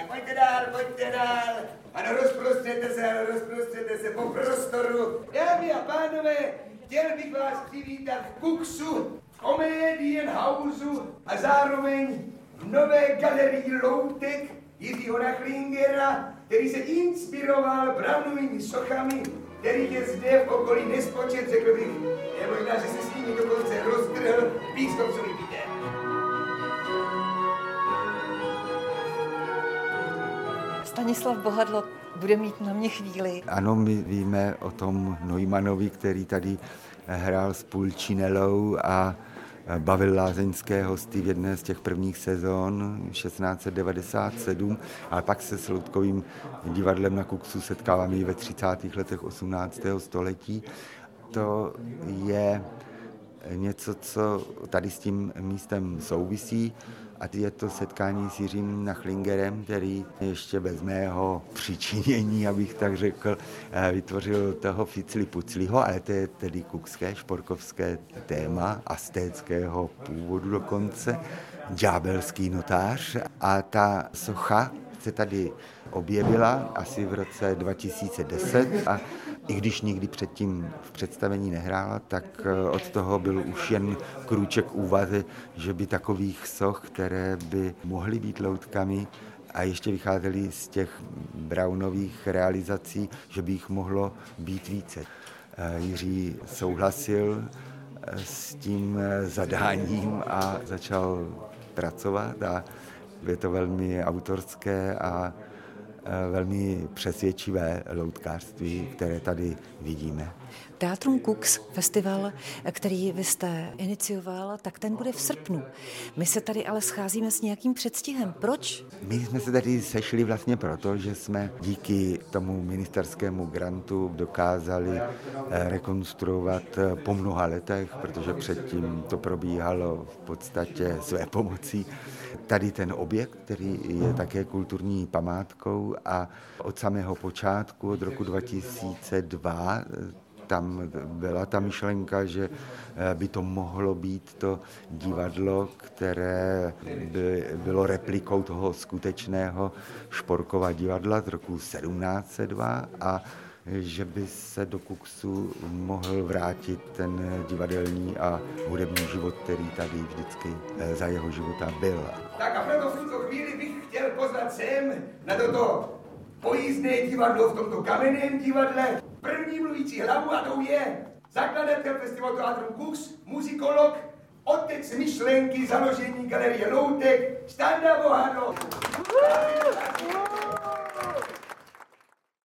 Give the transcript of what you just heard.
Tak pojďte dál. Ano, rozprostřete se po prostoru. Dámy a pánové, chtěl bych vás přivítat v Kuxu, Komedienhausu a zároveň v nové galerii loutek Jiřího Nachlingera, který se inspiroval bravnovými sochami, kterých je zde v okolí nespočet, řekl bych. Je možná, že se s nimi dokonce roztrhl pískovcový Peter. Stanislav Bohadlo bude mít na mě chvíli. Ano, my víme o tom Neumannovi, který tady hrál s Pulcinellou a bavil lázeňské hosty v jedné z těch prvních sezon 1697, ale pak se s loutkovým divadlem na Kuxu setkáváme i ve 30. letech 18. století. To je něco, co tady s tím místem souvisí, a je to setkání s Jiřím Nachlingerem, který ještě bez mého přičinění, abych tak řekl, vytvořil toho Ficli Pucliho, ale to je tedy kuxské, šporkovské téma, astéckého původu dokonce, ďábelský notář. A ta socha se tady objevila asi v roce 2010 a i když nikdy předtím v představení nehrála, tak od toho byl už jen krůček úvahy, že by takových soch, které by mohly být loutkami a ještě vycházely z těch Brownových realizací, že by jich mohlo být více. Jiří souhlasil s tím zadáním a začal pracovat a je to velmi autorské a velmi přesvědčivé loutkářství, které tady vidíme. Teatrum Kux, festival, který vy jste inicioval, tak ten bude v srpnu. My se tady ale scházíme s nějakým předstihem. Proč? My jsme se tady sešli vlastně proto, že jsme díky tomu ministerskému grantu dokázali rekonstruovat po mnoha letech, protože předtím to probíhalo v podstatě své pomocí. Tady ten objekt, který je také kulturní památkou a od samého počátku, od roku 2002, tam byla ta myšlenka, že by to mohlo být to divadlo, které by bylo replikou toho skutečného Šporkova divadla z roku 1702 a že by se do Kuxu mohl vrátit ten divadelní a hudební život, který tady vždycky za jeho života byl. Tak a proto v tuto chvíli bych chtěl pozvat sem na toto pojízdné divadlo v tomto kamenném divadle. První mluvící hlavu a tou je zakladatel festivalu Teatrum Kux, muzikolog, otec myšlenky založení galerie loutek, Standa Bohadlo.